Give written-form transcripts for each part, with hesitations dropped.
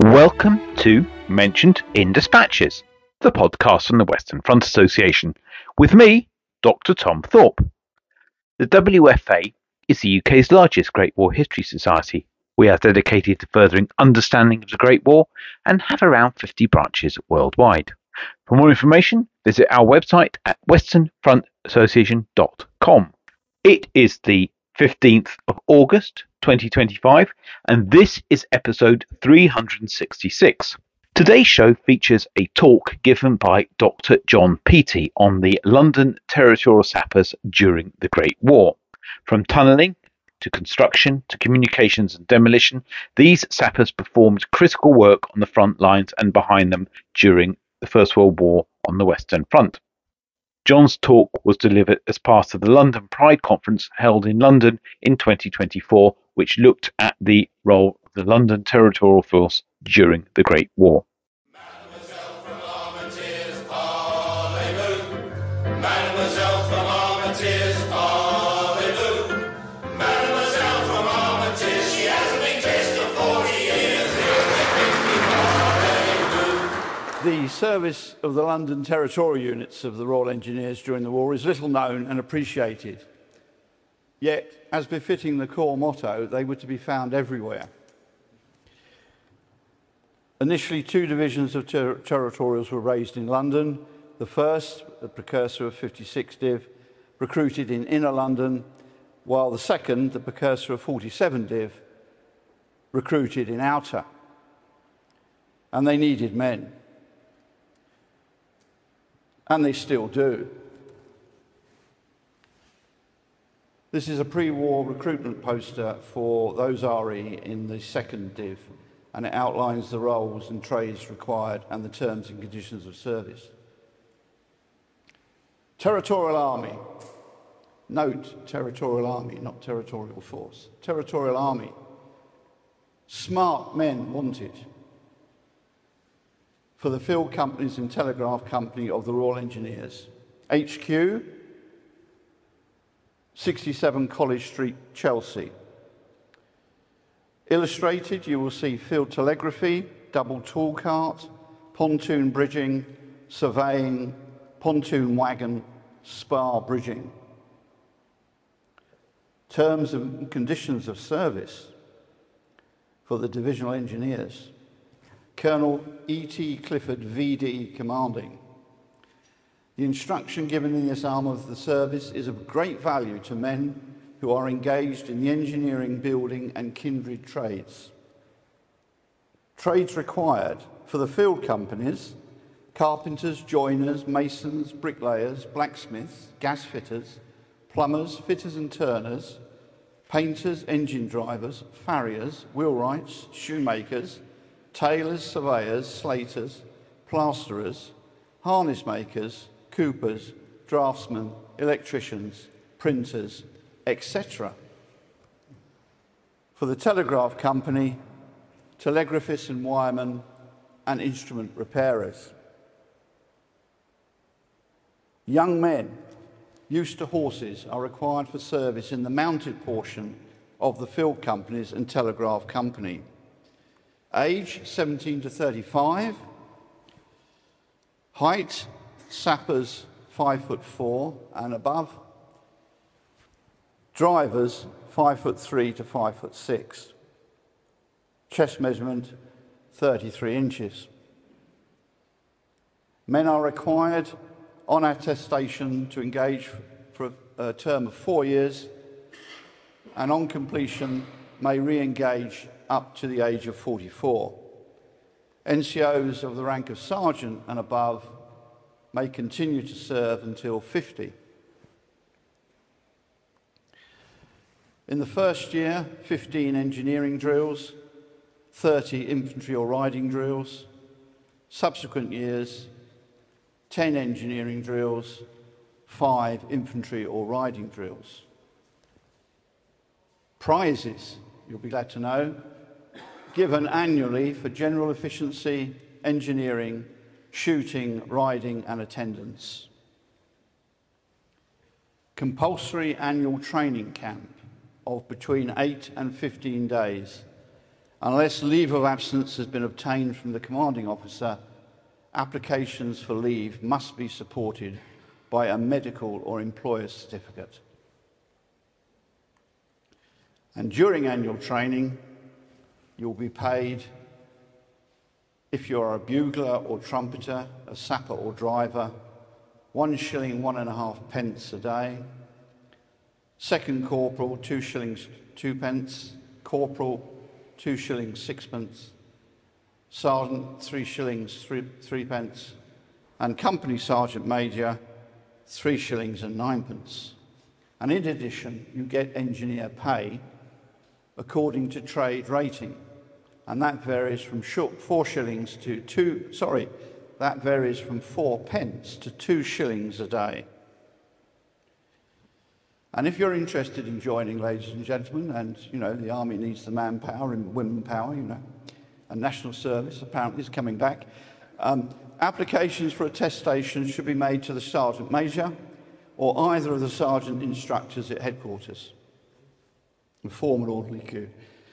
Welcome to Mentioned in Dispatches, the podcast from the Western Front Association, with me, Dr. Tom Thorpe. The WFA is the UK's largest Great War History Society. We are dedicated to furthering understanding of the Great War and have around 50 branches worldwide. For more information, visit our website at westernfrontassociation.com. It is the 15th of August 2025, and this is episode 366. Today's show features a talk given by Dr. John Peaty on the London Territorial Sappers during the Great War. From tunnelling to construction to communications and demolition, these sappers performed critical work on the front lines and behind them during the First World War on the Western Front. John's talk was delivered as part of the London Pride Conference held in London in 2024, which looked at the role of the London Territorial Force during the Great War. Mademoiselle from Armentières, parlez-vous. Mademoiselle from Armentières, parlez-vous. Mademoiselle from Armentières, she hasn't been kissed for 40 years. The service of the London Territorial Units of the Royal Engineers during the war is little known and appreciated. Yet, as befitting the Corps motto, they were to be found everywhere. Initially, two divisions of territorials were raised in London. The first, the precursor of 56 Div, recruited in inner London, while the second, the precursor of 47 Div, recruited in outer. And they needed men. And they still do. This is a pre-war recruitment poster for those RE in the second Div, and it outlines the roles and trades required and the terms and conditions of service. Territorial Army. Note, Territorial Army, not Territorial Force. Territorial Army. Smart men wanted for the Field Companies and Telegraph Company of the Royal Engineers. HQ, 67 College Street, Chelsea. Illustrated, you will see field telegraphy, double tool cart, pontoon bridging, surveying, pontoon wagon, spar bridging. Terms and conditions of service for the divisional engineers. Colonel E.T. Clifford, VD, commanding. The instruction given in this arm of the service is of great value to men who are engaged in the engineering, building and kindred trades. Trades required for the field companies: carpenters, joiners, masons, bricklayers, blacksmiths, gas fitters, plumbers, fitters and turners, painters, engine drivers, farriers, wheelwrights, shoemakers, tailors, surveyors, slaters, plasterers, harness makers, coopers, draftsmen, electricians, printers, etc. For the telegraph company, telegraphists and wiremen, and instrument repairers. Young men used to horses are required for service in the mounted portion of the field companies and telegraph company. Age 17 to 35. Height, sappers 5'4" and above. Drivers 5'3" to 5'6". Chest measurement 33 inches. Men are required on attestation to engage for a term of 4 years, and on completion may re-engage up to the age of 44. NCOs of the rank of sergeant and above may continue to serve until 50. In the first year, 15 engineering drills, 30 infantry or riding drills. Subsequent years, 10 engineering drills, 5 infantry or riding drills. Prizes, you'll be glad to know, given annually for general efficiency, engineering, shooting, riding and attendance. Compulsory annual training camp of between 8 and 15 days Unless leave of absence has been obtained from the commanding officer, applications for leave must be supported by a medical or employer certificate. And during annual training, you'll be paid, if you're a bugler or trumpeter, a sapper or driver, 1 shilling 1.5 pence a day. Second corporal, 2 shillings 2 pence. Corporal, 2 shillings 6 pence. Sergeant, 3 shillings 3 pence. And company sergeant major, 3 shillings and 9 pence. And in addition, you get engineer pay according to trade rating. And that varies from 4 shillings to 2, that varies from 4 pence to 2 shillings a day. And if you're interested in joining, ladies and gentlemen, and, the Army needs the manpower and women power, and national service apparently is coming back, applications for attestation should be made to the Sergeant Major or either of the Sergeant Instructors at headquarters and form an orderly queue.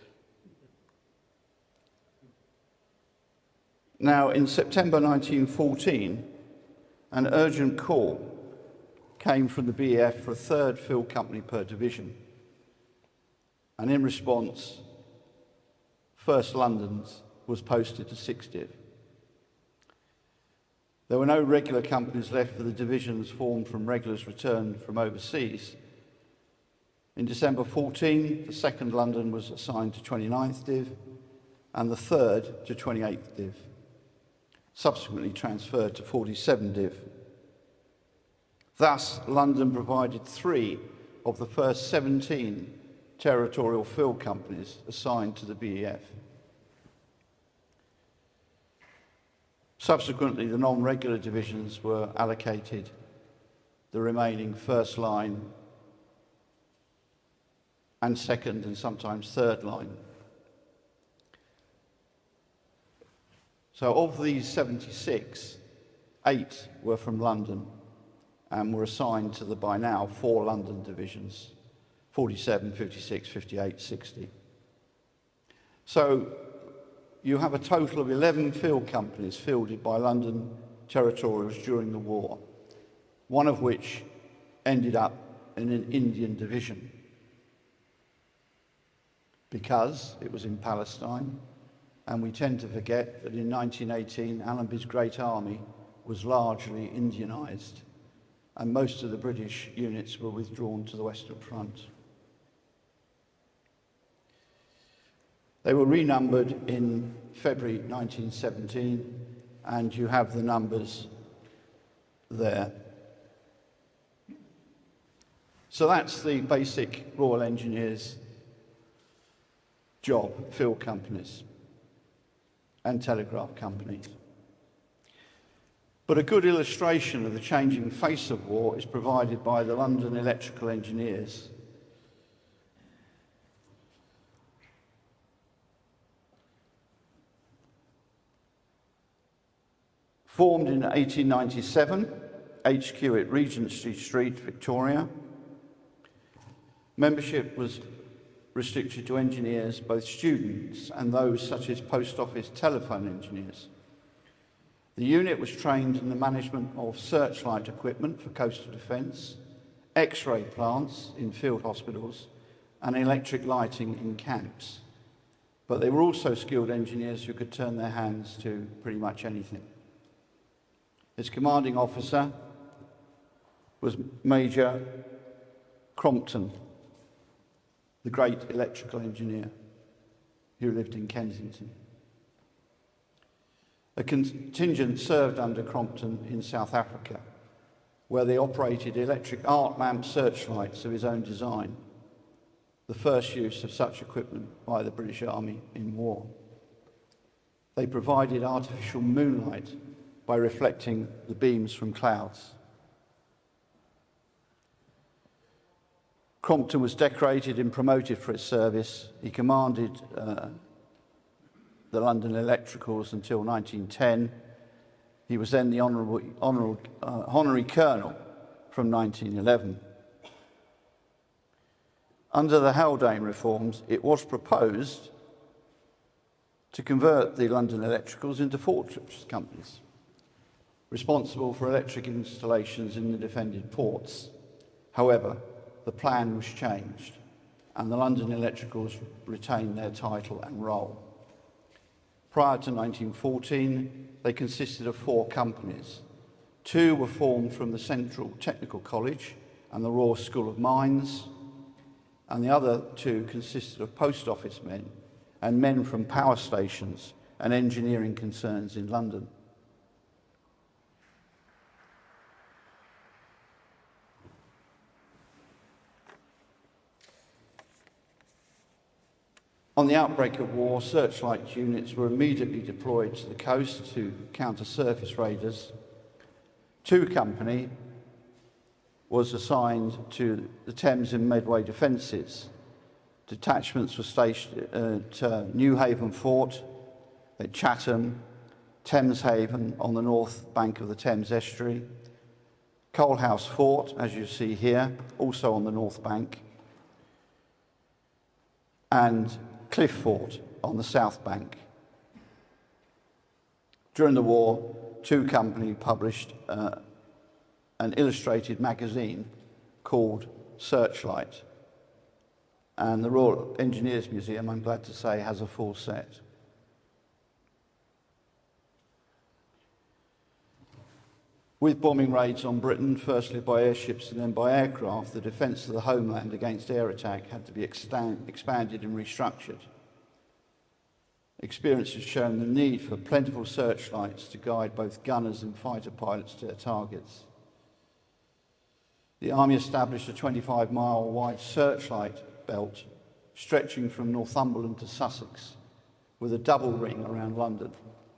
Now, in September 1914, an urgent call came from the BEF for a third field company per division. And in response, 1st London's was posted to 6th Div. There were no regular companies left for the divisions formed from regulars returned from overseas. In December 14, the 2nd London was assigned to 29th Div and the 3rd to 28th Div, subsequently transferred to 47 Div. Thus, London provided 3 of the first 17 territorial field companies assigned to the BEF. Subsequently, the non-regular divisions were allocated the remaining first line and second and sometimes third line. So of these 76, 8 were from London and were assigned to the by now 4 London divisions, 47, 56, 58, 60. So you have a total of 11 field companies fielded by London territorials during the war, one of which ended up in an Indian division because it was in Palestine, and we tend to forget that in 1918 Allenby's Great Army was largely Indianised, and most of the British units were withdrawn to the Western Front. They were renumbered in February 1917, and you have the numbers there. So that's the basic Royal Engineers job, field companies and telegraph companies. But a good illustration of the changing face of war is provided by the London Electrical Engineers. Formed in 1897, HQ at Regent Street, Victoria. Membership was restricted to engineers, both students and those such as post office telephone engineers. The unit was trained in the management of searchlight equipment for coastal defence, X-ray plants in field hospitals, and electric lighting in camps. But they were also skilled engineers who could turn their hands to pretty much anything. Its commanding officer was Major Crompton, the great electrical engineer who lived in Kensington. A contingent served under Crompton in South Africa, where they operated electric arc lamp searchlights of his own design, the first use of such equipment by the British Army in war. They provided artificial moonlight by reflecting the beams from clouds. Crompton was decorated and promoted for his service. He commanded the London Electricals until 1910. He was then the honorary colonel from 1911. Under the Haldane reforms, it was proposed to convert the London Electricals into fortress companies, responsible for electric installations in the defended ports. However, the plan was changed, and the London Electricals retained their title and role. Prior to 1914, they consisted of 4 companies. 2 were formed from the Central Technical College and the Royal School of Mines, and the other 2 consisted of post office men and men from power stations and engineering concerns in London. On the outbreak of war, searchlight units were immediately deployed to the coast to counter surface raiders. 2 Company was assigned to the Thames and Medway defences. Detachments were stationed at Newhaven Fort, at Chatham, Thames Haven on the north bank of the Thames estuary, Coalhouse Fort, as you see here, also on the north bank, and Cliff Fort on the south bank. During the war, 2 Company published an illustrated magazine called Searchlight, and the Royal Engineers Museum, I'm glad to say, has a full set. With bombing raids on Britain, firstly by airships and then by aircraft, the defence of the homeland against air attack had to be expanded and restructured. Experience has shown the need for plentiful searchlights to guide both gunners and fighter pilots to their targets. The Army established a 25-mile wide searchlight belt stretching from Northumberland to Sussex, with a double ring around London.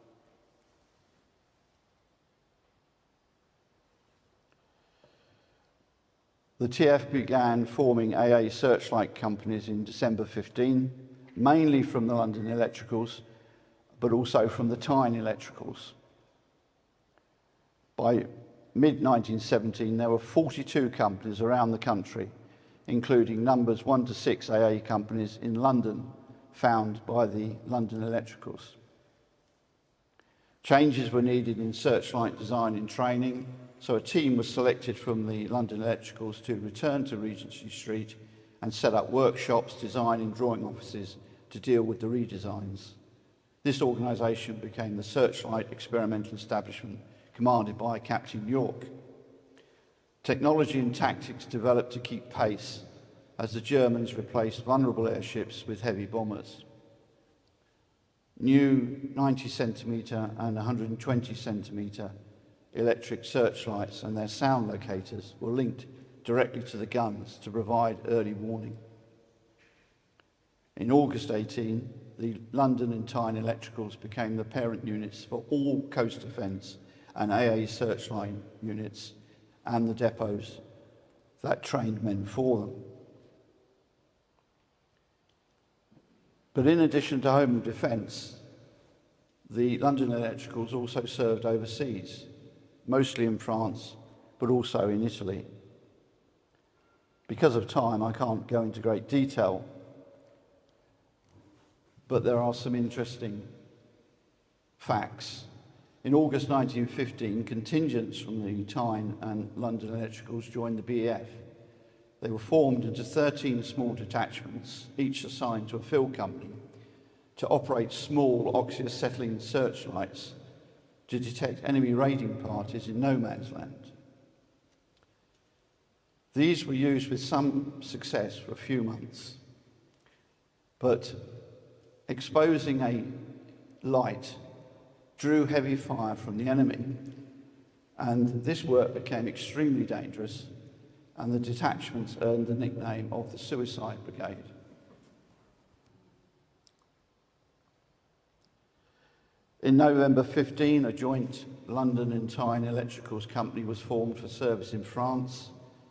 The TF began forming AA searchlight companies in December 15, mainly from the London Electricals, but also from the Tyne Electricals. By mid-1917, there were 42 companies around the country, including numbers 1 to 6 AA companies in London, found by the London Electricals. Changes were needed in searchlight design and training, so a team was selected from the London Electricals to return to Regency Street and set up workshops, design and drawing offices to deal with the redesigns. This organisation became the Searchlight Experimental Establishment, commanded by Captain York. Technology and tactics developed to keep pace as the Germans replaced vulnerable airships with heavy bombers. New 90-centimetre and 120-centimetre electric searchlights and their sound locators were linked directly to the guns to provide early warning. In August 18, the London and Tyne Electricals became the parent units for all coast defence and AA searchlight units and the depots that trained men for them. But in addition to home defence, the London Electricals also served overseas, mostly in France, but also in Italy. Because of time, I can't go into great detail, but there are some interesting facts. In August 1915, contingents from the Tyne and London Electricals joined the BEF. They were formed into 13 small detachments, each assigned to a field company, to operate small oxyacetylene searchlights to detect enemy raiding parties in no man's land. These were used with some success for a few months, but exposing a light drew heavy fire from the enemy, and this work became extremely dangerous, and the detachments earned the nickname of the Suicide Brigade. In November 15, a joint London and Tyne Electricals company was formed for service in France.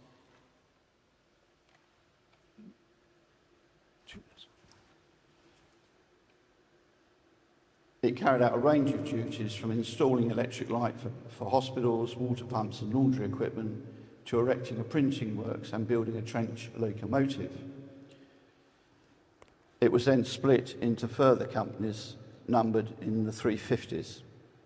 It carried out a range of duties from installing electric light for hospitals, water pumps and laundry equipment, to erecting a printing works and building a trench locomotive. It was then split into further companies numbered in the 350s.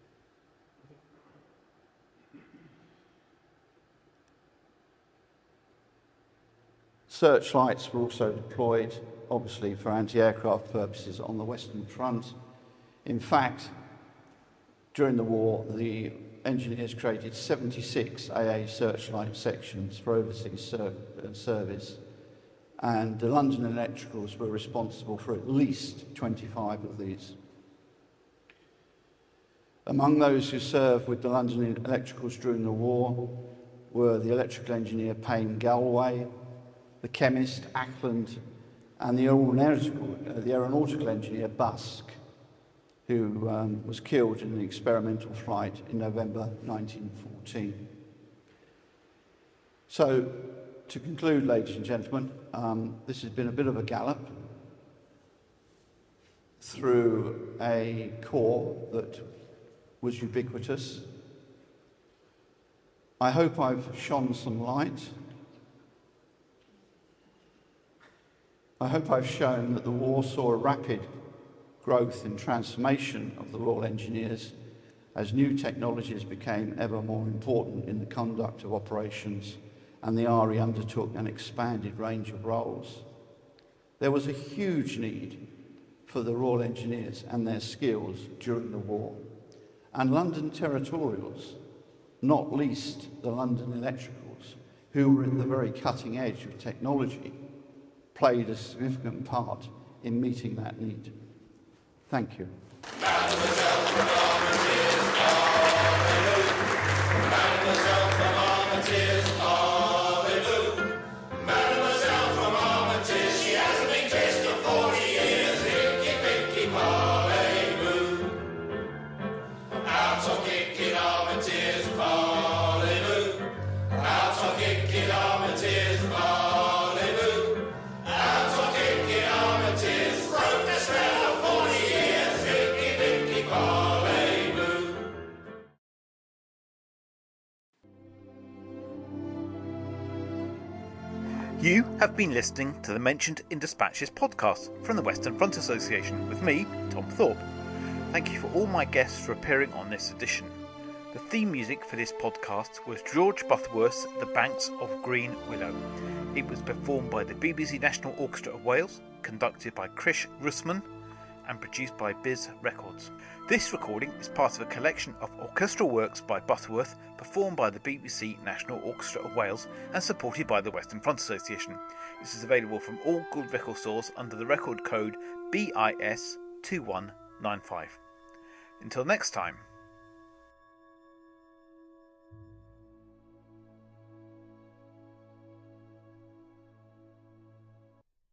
Searchlights were also deployed, obviously, for anti-aircraft purposes on the Western Front. In fact, during the war, the engineers created 76 AA searchlight sections for overseas service, and the London Electricals were responsible for at least 25 of these. Among those who served with the London Electricals during the war were the electrical engineer Payne Galway, the chemist Ackland, and the aeronautical engineer Busk, who was killed in an experimental flight in November 1914. So, to conclude, ladies and gentlemen, this has been a bit of a gallop through a corps that was ubiquitous. I hope I've shone some light. I hope I've shown that the war saw a rapid growth and transformation of the Royal Engineers as new technologies became ever more important in the conduct of operations, and the RE undertook an expanded range of roles. There was a huge need for the Royal Engineers and their skills during the war, and London Territorials, not least the London Electricals, who were at the very cutting edge of technology, played a significant part in meeting that need. Thank you. Mademoiselle from Armentières, hallelujah. Mademoiselle from Armentières, hallelujah. Mademoiselle from Armentières, she hasn't been kissed for 40 years. Hickey, picky, parlez-vous. Out on Kick Armentières, hallelujah. Out on Kick Armentières, hallelujah. Out on Kick Armentières, broke the spell of 40 years. Hickey, picky, parlez-vous. You have been listening to the Mentioned in Dispatches podcast from the Western Front Association with me, Tom Thorpe. Thank you for all my guests for appearing on this edition. The theme music for this podcast was George Butterworth's The Banks of Green Willow. It was performed by the BBC National Orchestra of Wales, conducted by Krish Russman, and produced by Biz Records. This recording is part of a collection of orchestral works by Butterworth performed by the BBC National Orchestra of Wales and supported by the Western Front Association. This is available from all good record stores under the record code BIS2195. Until next time.